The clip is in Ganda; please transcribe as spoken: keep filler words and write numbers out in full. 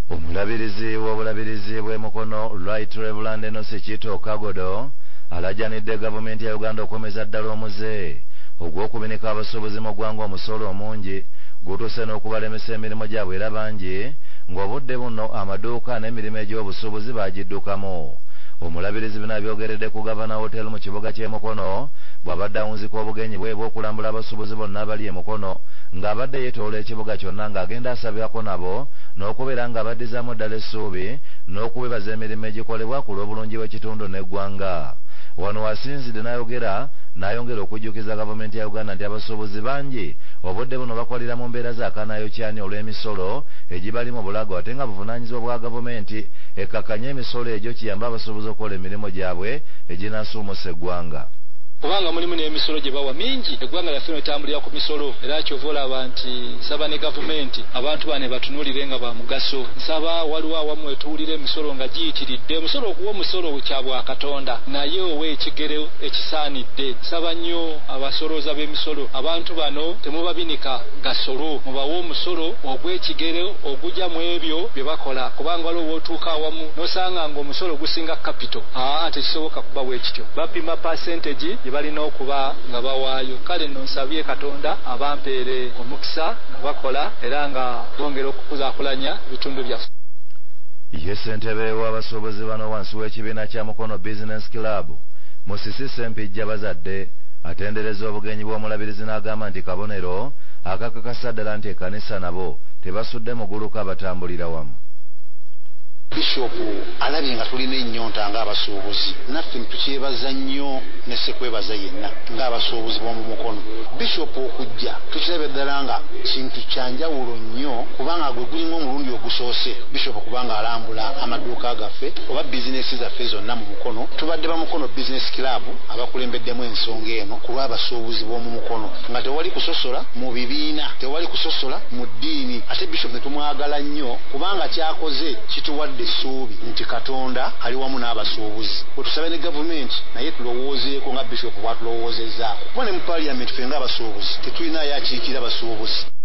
Omulabirizi w'obulabirizi bw'emukono Right Reverend Enosi Kito Kagodo alajjanidde gavumenti ya Uganda okomeza ddala omuze ogw'okubinika abasuubuzi mu ggwanga omusolo omungi gutuuse n'okubalemesa emirimu gyabwe era bangi ng'obudde buno amaduuka n'emirimu egy'obusuubuzi baagiddukamu. Omulabirizi bino abyogeredde ku Gavana Hotel mu kibuga ky'emukono bw'abadde awunzika obugenyi bwe bw'okulambula abasuubuzi bonna abali emukono ng'abadde yeetoola ekibuga kyonna ng'agenda asabirako nabo n'okubeera ng'abaddizaamu ddala essuubi n'okubebaza emirimu egikolebwa ku lw'obulungi bw'ekitundu n'eggwanga. Wano wasinzidde n'ayogera n'ayongera okujjukiza gavumenti ya Uganda nti abasuubuzi bangi obudde buno bakolera mu mbeera za kanayokyani olw'emisolo egibali mu bulago ate nga buvunaanyizibwa bwa gavumenti ekkakanya emisolo egyo kiyamba abasuubuzi okukola emirimu gyabwe eginaasuumusa eggwanga. Kubanga mulimu n'emisolo gye bawa mingi eggwanga lyaffe litambulira ku misolo era kyova olaba nti nsaba ne gavumenti abantu bane batunuulire nga ba mugaso. Nsaba waliwo awamu etuwulira emisolo nga giyitiridde omusolo okuwa omusolo kya bwa Katonda naye owe ekigere ekisaanidde. Nsaba nnyo abasolooza b'emisolo abantu bano temubabinika gasolo mubawe omusolo ogw'ekigere ogujja mu ebyo bye bakola kubanga waliwo wootuuka awamu n'osanga ng'omusolo gusinga kapito. Aa tekisoboka kuba bwe kityo bapima percentage balina okuba nga bawaayo. Kale nno nsabye Katonda abampeere omukisa nga bakola era nga bongera okukuzaakulanya ebitundu byaffe. Ye ssentebe w'abasuubuzi bano wansi w'ekibiina kya Mukono Business Club Musisi Ssempijja Bazadde atendereza obugenyi bw'omulabirizi n'agamba nti kabonero akakakasa ddala nti ekkanisa nabo tebasudde muguluka batambulira wamu. Bishop alabye nga tulina ennyonta ng'abasuubuzi naffe tukyebaza nnyo ne ssekwebaza yenna ng'abasuubuzi b'omu Mukono. Bishop okujja tukirabye ddala nga kintu kya njawulo nnyo kubanga gwe gulimu omulundi ogusoose Bishop kubanga alambula amaduuka gaffe oba bizinesi zaffe zonna mu Mukono. Tubadde ba Mukono Business Club abakulembeddemu ensonga eno ku lw'abasuubuzi b'omu Mukono nga tewali kusosola mu bibiina tewali kusosola mu ddiini ate Bishop ne tumwagala nnyo kubanga kyakoze kituwadde essuubi nti Katonda ali wamu n'abasuubuzi. Wetusabe ne gavumenti naye tulowoozeeko nga Bishop bw'atulowoozezzaako kuba ne mu Parliament ffe ng'abasuubuzi tetulinayo akiikira abasuubuzi.